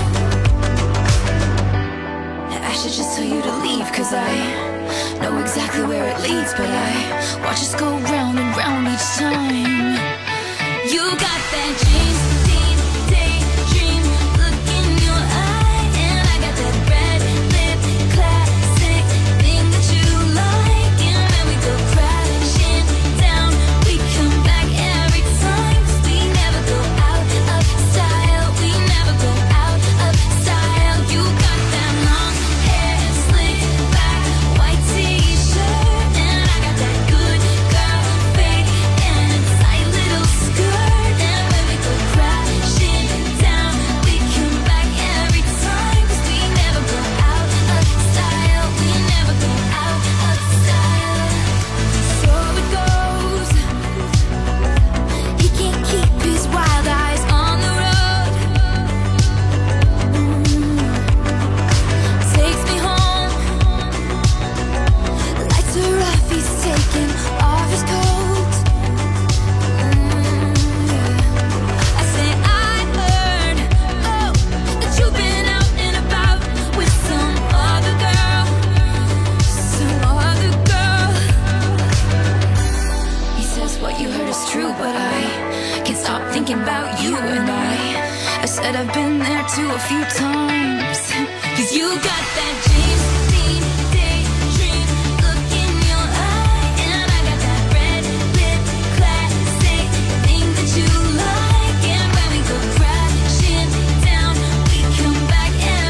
I should just tell you to leave, 'cause I know exactly where it leads, but I watch us go round and round each time. You got that daydream look in your eye, and I got that red lip classic thing that you like. And when we go crashing down, we come back every time, 'cause we never go out of style. We never go out of style. You got that long hair slicked back, white t-shirt, and I got that good girl fade and a tight little skirt. And when we go crashing down, we come back every time, 'cause we never go out of style. We never go out of style. So it goes. He can't keep his wild eyes on the road. Takes me home. The lights are off, he's taking off his coat. I say I heard, oh, that you've been out and about with some other girl. Some other girl. He says what you heard is true, but I can't stop thinking about you. And I said I've been there too a few times. 'Cause you got that daydream look in your eye, and I got that red lip classic thing that you like. And when we go crashing down, we come back every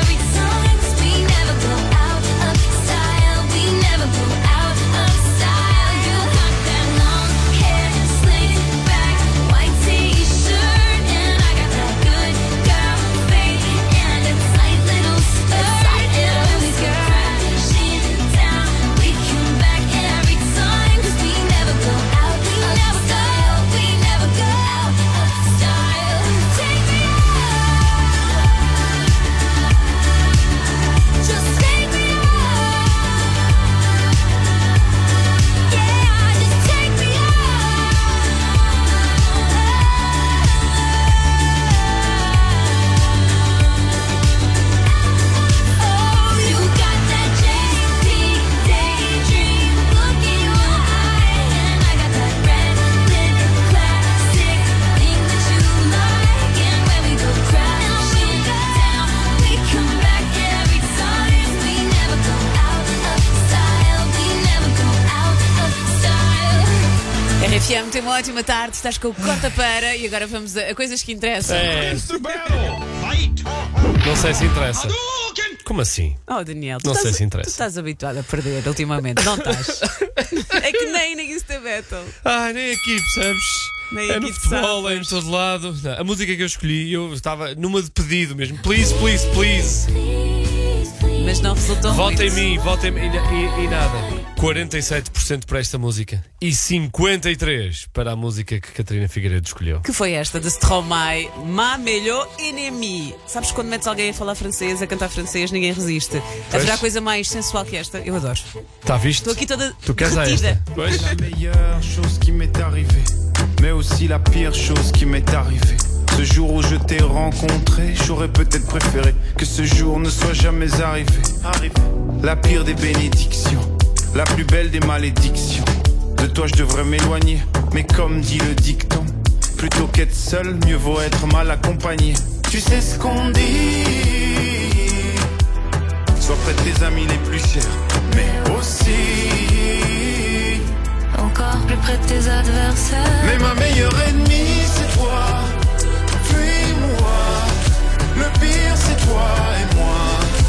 RFM, tem uma ótima tarde, estás com o Corta Para e agora vamos a coisas que interessam. Não sei se interessa. Como assim? Oh, Daniel, Não sei se tu interessa. estás habituado a perder ultimamente, não estás? É que nem na Insta Battle. Nem aqui, percebes? Nem é aqui no te futebol, safas. é em todo lado. Não, a música que eu escolhi, eu estava numa de pedido mesmo. Please, please, please. Mas não resultou Vota em muito. mim, vota em mim e nada. 47% para esta música e 53% para a música que Catarina Figueiredo escolheu. Que foi esta de Stromae, Ma Melhor Ennemi. Sabes quando metes alguém a falar francês, a cantar francês, ninguém resiste. Haverá coisa mais sensual que esta? Eu adoro. Está visto? Estou aqui toda Tu queres a derretida. esta? Pois. La meilleure chose qui m'est arrivée, mais aussi la pire chose qui m'est arrivée. Ce jour où je t'ai rencontré, j'aurais peut-être préféré que ce jour ne soit jamais arrivé. La pire des bénédictions, la plus belle des malédictions. De toi je devrais m'éloigner, mais comme dit le dicton, plutôt qu'être seul, mieux vaut être mal accompagné. Tu sais ce qu'on dit, sois près de tes amis les plus chers, mais aussi Encore plus près de tes adversaires. mais ma meilleure ennemie c'est toi. Fuis-moi, le pire c'est toi et moi.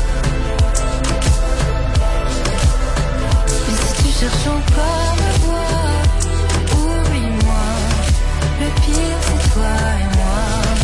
Et si tu cherches encore à me voir, oublie-moi. Le pire c'est toi et moi.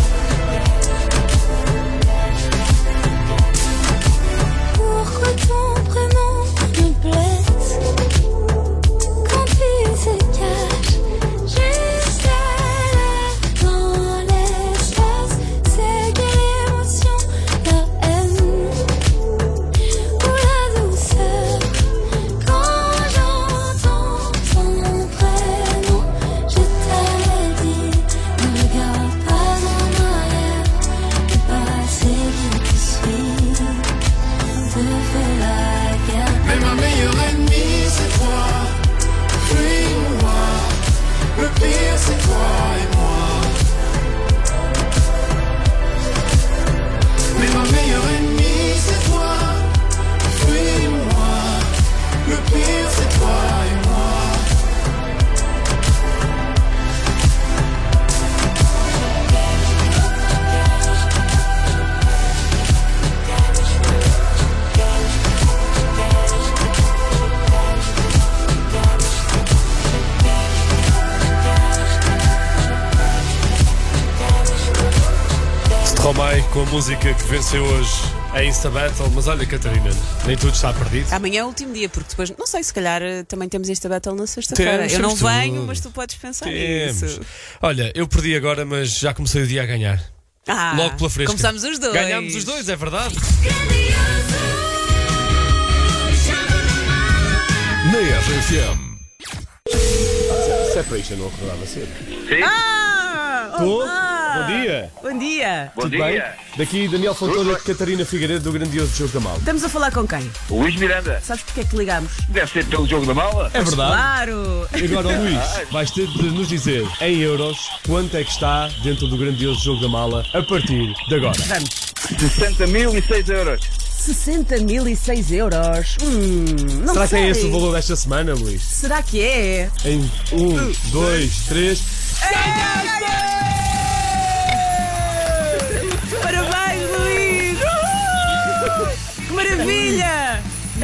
Pourquoi ton prénom me blesse quand il se cache juste là dans l'espace? C'est quelle émotion, la haine ou la douceur quand j'entends son prénom? Je t'avais dit, ne regarde pas en arrière, le passé qui te suit te fait la guerre. Mais ma meilleure ennemie c'est toi. Fuis-moi, le pire c'est toi et moi. Mais ma meilleure ennemie c'est toi. Fuis-moi, le pire c'est toi et moi. Stromae com a música que venceu hoje a Insta Battle. Mas olha, Catarina, nem tudo está perdido. Amanhã é o último dia, porque depois, não sei, se calhar também temos Insta Battle na sexta-feira. Temos, Eu não temos venho, tudo. mas tu podes pensar Temos. nisso. Olha, eu perdi agora, mas já comecei o dia a ganhar. Logo pela fresca. Começámos os dois. Ganhámos os dois, é verdade. Na RFM. Se é para isto, eu não acordava cedo. Tô? Bom dia. Bom dia. Tudo bem? Daqui Daniel Fontoura e Catarina Figueiredo do grandioso Jogo da Mala. Estamos a falar com quem? Luís Miranda. Sabes porque é que ligámos? Deve ser pelo Jogo da Mala. É verdade. Claro. E agora, Luís, vais ter de nos dizer em euros quanto é que está dentro do grandioso Jogo da Mala a partir de agora. Vamos. 60.006 euros. 60.006 euros. Não Será que sei. é esse o valor desta semana, Luís? Será que é? Em 1, 2, 3. Parabéns, Luís! Que maravilha!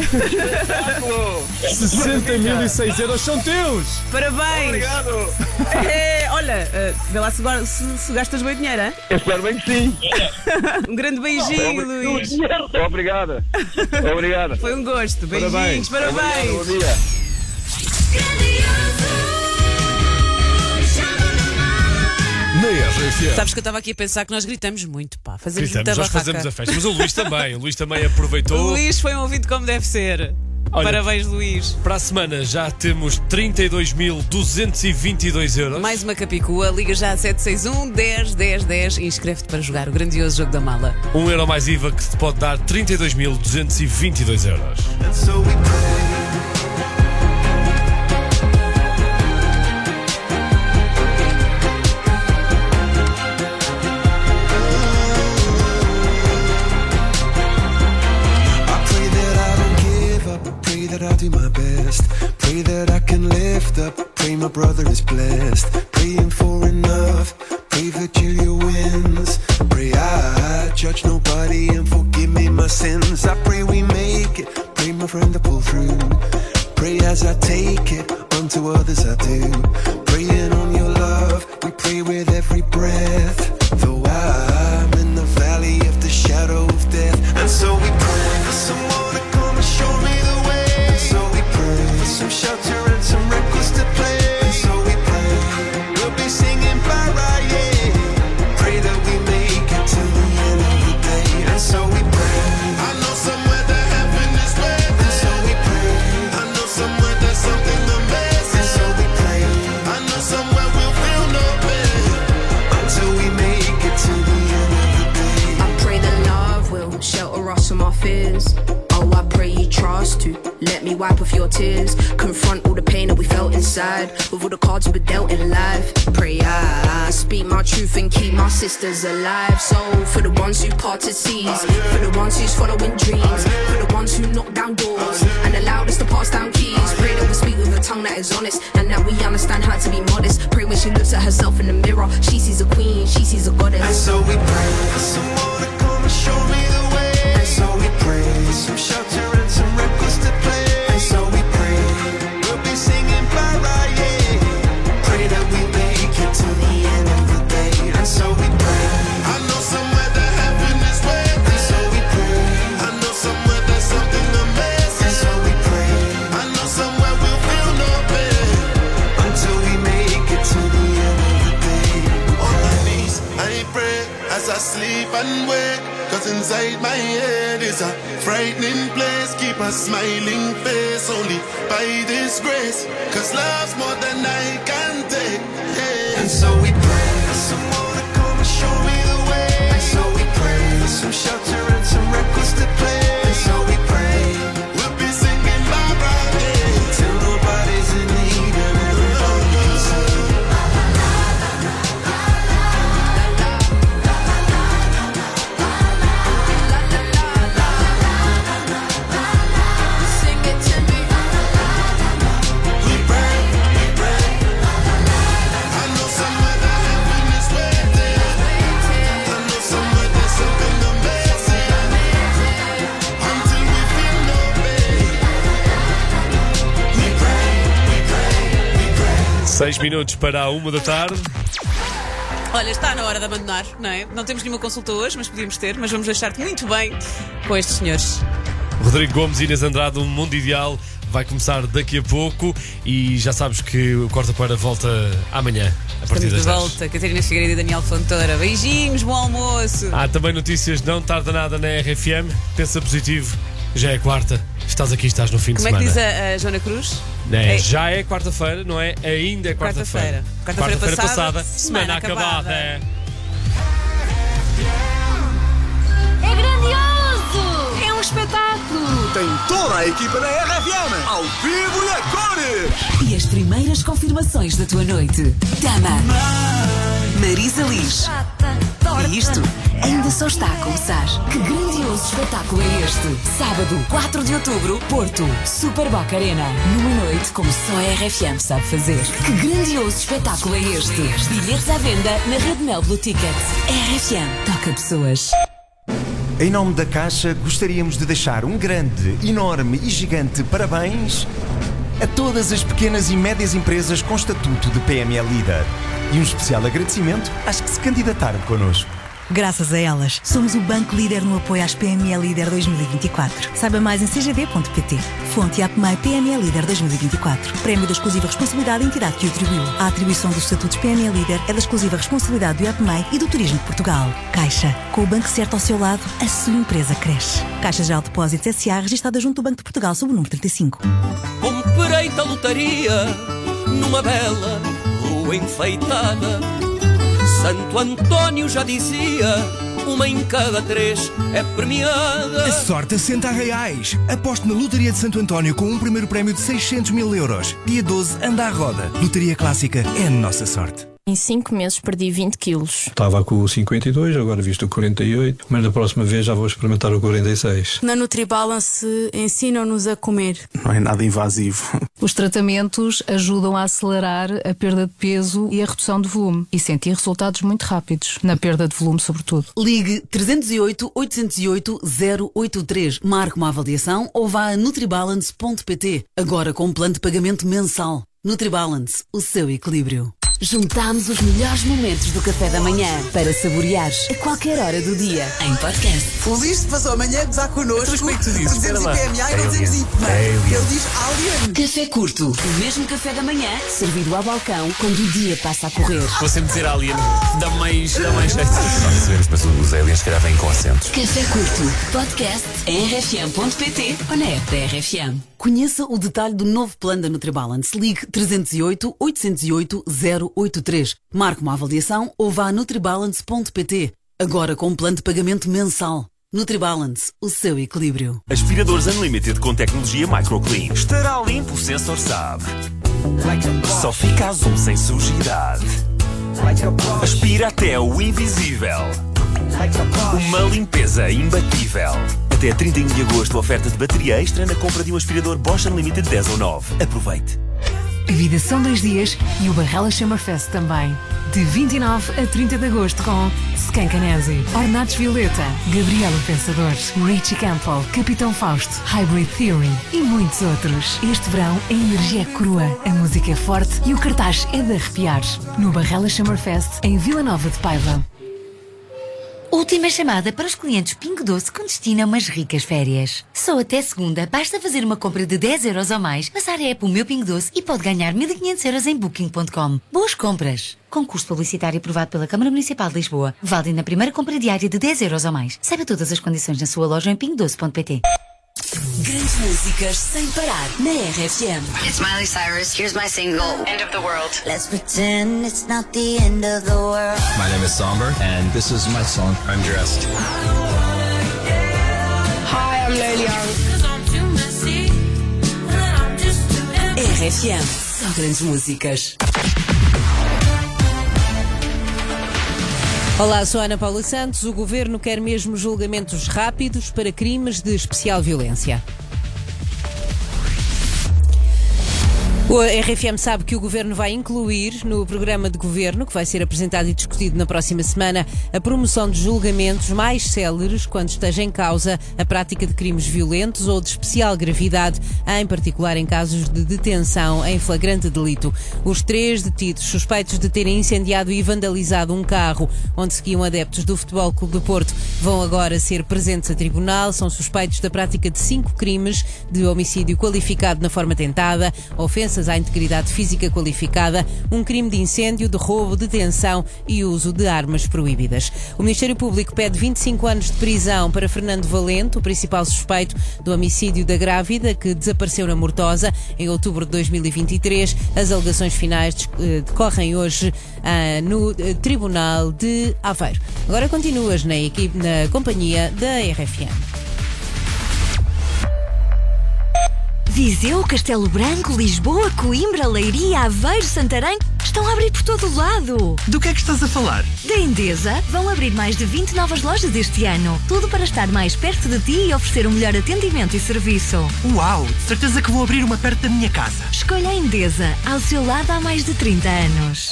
60.006 euros são teus! Parabéns! Obrigado. Olha, vê lá se gastas bem dinheiro, hein? Eu espero bem que sim. Um grande beijinho, Luís. Obrigado. Obrigado. Foi um gosto. Beijinhos, parabéns. Bom dia. Na RFM. Sabes que eu estava aqui a pensar que nós gritamos muito, pá. Fazemos Gritamos, muita nós barraca. fazemos a festa. Mas o Luís também. O Luís também aproveitou. O Luís foi um ouvido como deve ser. Olha, Parabéns, Luís. Para a semana já temos 32.222 euros. Mais uma capicua. Liga já a 761 10 10 10 e inscreve-te para jogar o grandioso Jogo da Mala. €1 mais IVA que te pode dar 32.222 euros. That I'll do my best. Pray that I can lift up. Pray my brother is blessed. Praying for enough, pray that Julia wins. Pray I judge nobody and forgive me my sins. I pray we make it, pray my friend to pull through. Pray as I take it, unto others I do. Praying on your love, we pray with every breath. Though I'm in the valley of the shadow of death. And so we pray for someone to come and show me the way. And so we pray for some shelter and some records to play. And so we pray, we'll be singing Barra, yeah. Pray that we make it to the end of the day. And so we pray, I know somewhere that heaven is waiting. And so we pray, I know somewhere there's something amazing. And so we pray, I know somewhere we'll feel no pain until we make it to the end of the day. I pray that love will shelter us from our fears. Oh, I pray you trust to let me wipe off your tears. Confront all the pain that we felt inside with all the cards we were dealt in life. Pray I speak my truth and keep my sisters alive. So for the ones who parted seas, for the ones who's following dreams, for the ones who knock down doors and allowed us to pass down keys. Pray that we speak with a tongue that is honest and that we understand how to be modest. Pray when she looks at herself in the mirror, she sees a queen, she sees a goddess. And so we pray for someone to come and show me the way. And so we pray for some shelter and some records to play. And so we pray, we'll be singing Barra, yeah. Pray that we make it to the end of the day. And so we pray, I know somewhere that heaven is waiting. And so we pray, I know somewhere there's something amazing. And so we pray, I know somewhere we'll feel no pain until we make it to the end of the day. On my knees, I pray as I sleep and wake. Cause inside my head is a frightening place. Keep a smiling face only by this grace. Cause love's more than I can take, yeah. And so we pray for someone to come and show me the way. And so we pray for some shelter and some records to play. And so we pray, we'll be singing Barbara, yeah. Till nobody's in need and everybody can sing. Seis minutos para a 1 da tarde. Olha, está na hora de abandonar, não é? Não temos nenhuma consulta hoje, mas podíamos ter, mas vamos deixar-te muito bem com estes senhores. Rodrigo Gomes e Inês Andrade, um mundo ideal, vai começar daqui a pouco e já sabes que o Corta para volta amanhã, a partir Estamos das de 10. volta, Catarina Figueiredo e Daniel Fontoura. Beijinhos, bom almoço. Há também notícias, não tarda nada na RFM. Pensa positivo, já é quarta, estás aqui, estás no fim de Como é que semana. diz a Joana Cruz? Já é quarta-feira, não é? Ainda é quarta-feira. Quarta-feira passada, semana acabada. É grandioso! É um espetáculo! Tem toda a equipa da RFM, ao vivo e a cores! E as primeiras confirmações da tua noite. Dama, Marisa Liz. E isto ainda só está a começar. Que grandioso espetáculo é este? Sábado, 4 de outubro, Porto, Super Boca Arena. Numa noite como só a RFM sabe fazer. Que grandioso espetáculo é este? Bilhetes à venda na Rede Mel Blue Tickets. RFM toca pessoas. Em nome da Caixa, gostaríamos de deixar um grande, enorme e gigante parabéns a todas as pequenas e médias empresas com estatuto de PME Líder. E um especial agradecimento às que se candidataram connosco. Graças a elas, somos o banco líder no apoio às PME Líder 2024. Saiba mais em cgd.pt. Fonte APMEI PME Líder 2024. Prémio da exclusiva responsabilidade da entidade que o atribuiu. A atribuição dos estatutos PME Líder é da exclusiva responsabilidade do IAPMEI e do Turismo de Portugal. Caixa. Com o banco certo ao seu lado, a sua empresa cresce. Caixa Geral de Depósitos S.A. registada junto do Banco de Portugal sob o número 35. Comprei-te a lotaria numa bela rua enfeitada. Santo António já dizia, uma em cada 3 é premiada. A sorte assenta a reais. Aposte na Lotaria de Santo António com um primeiro prémio de 600 mil euros. Dia 12, anda à roda. Lotaria Clássica é a nossa sorte. Em 5 meses perdi 20 quilos. Estava com o 52, agora visto o 48, mas da próxima vez já vou experimentar o 46. Na NutriBalance ensinam-nos a comer. Não é nada invasivo. Os tratamentos ajudam a acelerar a perda de peso e a redução de volume e sentir resultados muito rápidos, na perda de volume sobretudo. Ligue 308-808-083, marque uma avaliação ou vá a nutribalance.pt, agora com um plano de pagamento mensal. NutriBalance, o seu equilíbrio. Juntámos os melhores momentos do café da manhã para saboreares a qualquer hora do dia em podcast. O Luís passou amanhã a gozar connosco. Como é que tu dizes? Dizemos IPMA e não dizemos IPMA. Ele diz Alien. Café curto, o mesmo café da manhã, servido ao balcão quando o dia passa a correr. Vou sempre dizer Alien, dá mais jeito. Nós sabemos, mas os aliens se calhar vêm com acentos. Café curto, podcast em rfm.pt ou na app da RFM. Conheça o detalhe do novo plano da NutriBalance. Ligue 308-808-083. Marque uma avaliação ou vá a nutribalance.pt. Agora com um plano de pagamento mensal. NutriBalance, o seu equilíbrio. Aspiradores Unlimited com tecnologia MicroClean. Estará limpo, o sensor sabe. Só fica azul sem sujidade. Aspira até o invisível. Uma limpeza imbatível. Até 31 de agosto, oferta de bateria extra na compra de um aspirador Bosch Unlimited 10 ou 9. Aproveite. A vida são 2 dias e o Barrela Summerfest também. De 29 a 30 de agosto com Skankanese, Ornatos Violeta, Gabriela Pensador, Richie Campbell, Capitão Fausto, Hybrid Theory e muitos outros. Este verão a energia é crua, a música é forte e o cartaz é de arrepiar. No Barrela Summerfest em Vila Nova de Paiva. Última chamada para os clientes Pingo Doce com destino a umas ricas férias. Só até segunda basta fazer uma compra de 10 euros ou mais, passar a app O Meu Pingo Doce e pode ganhar 1.500 euros em booking.com. Boas compras! Concurso publicitário aprovado pela Câmara Municipal de Lisboa. Válido na primeira compra diária de 10 euros ou mais. Saiba todas as condições na sua loja em pingodoce.pt. Grandes músicas sem parar na RFM. It's Miley Cyrus. Here's my single, End of the World. Let's pretend it's not the end of the world. My name is Somber, and this is my song, Undressed. Hi, I'm Lil Young. RFM, só grandes músicas. Olá, sou a Ana Paula Santos. O Governo quer mesmo julgamentos rápidos para crimes de especial violência. O RFM sabe que o Governo vai incluir no programa de Governo, que vai ser apresentado e discutido na próxima semana, a promoção de julgamentos mais céleres quando esteja em causa a prática de crimes violentos ou de especial gravidade, em particular em casos de detenção em flagrante delito. Os 3 detidos suspeitos de terem incendiado e vandalizado um carro onde seguiam adeptos do Futebol Clube do Porto vão agora ser presentes a tribunal. São suspeitos da prática de 5 crimes de homicídio qualificado na forma tentada, ofensas à integridade física qualificada, um crime de incêndio, de roubo, detenção e uso de armas proibidas. O Ministério Público pede 25 anos de prisão para Fernando Valente, o principal suspeito do homicídio da grávida que desapareceu na Mortosa em outubro de 2023. As alegações finais decorrem hoje no Tribunal de Aveiro. Agora continuas na companhia da RFM. Viseu, Castelo Branco, Lisboa, Coimbra, Leiria, Aveiro, Santarém estão a abrir por todo o lado. Do que é que estás a falar? Da Endesa vão abrir mais de 20 novas lojas este ano. Tudo para estar mais perto de ti e oferecer um melhor atendimento e serviço. Uau! Certeza que vou abrir uma perto da minha casa. Escolha a Endesa, ao seu lado há mais de 30 anos.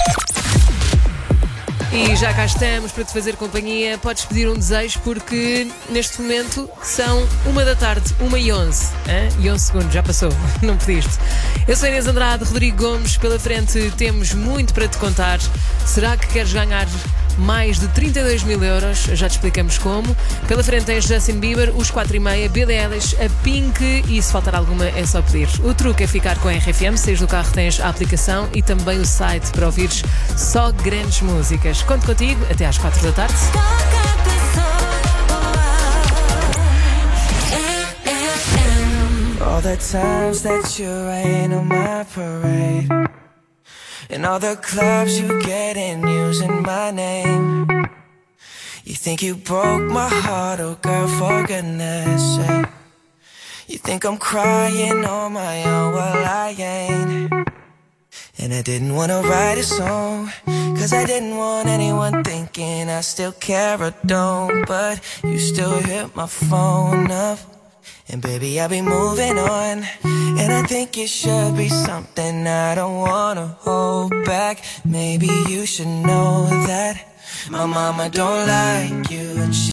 E já cá estamos para te fazer companhia. Podes pedir um desejo porque neste momento são 1h, 1h11. E 11 segundos, já passou, não pediste. Eu sou Inês Andrade, Rodrigo Gomes. Pela frente temos muito para te contar. Será que queres ganhar mais de 32 mil euros? Já te explicamos como. Pela frente tens Justin Bieber, os 4:30, Billie Eilish, a Pink e se faltar alguma é só pedir. O truque é ficar com a RFM. Se saís do carro tens a aplicação e também o site para ouvires só grandes músicas. Conto contigo até às 4 da tarde. All the times that you rain on my parade, and all the clubs you get in using my name. You think you broke my heart, oh girl, for goodness sake. You think I'm crying on my own, well I ain't. And I didn't wanna write a song, cause I didn't want anyone thinking I still care or don't. But you still hit my phone up, and baby I'll be moving on. And I think it should be something I don't wanna hold back. Maybe you should know that my mama don't like you, and she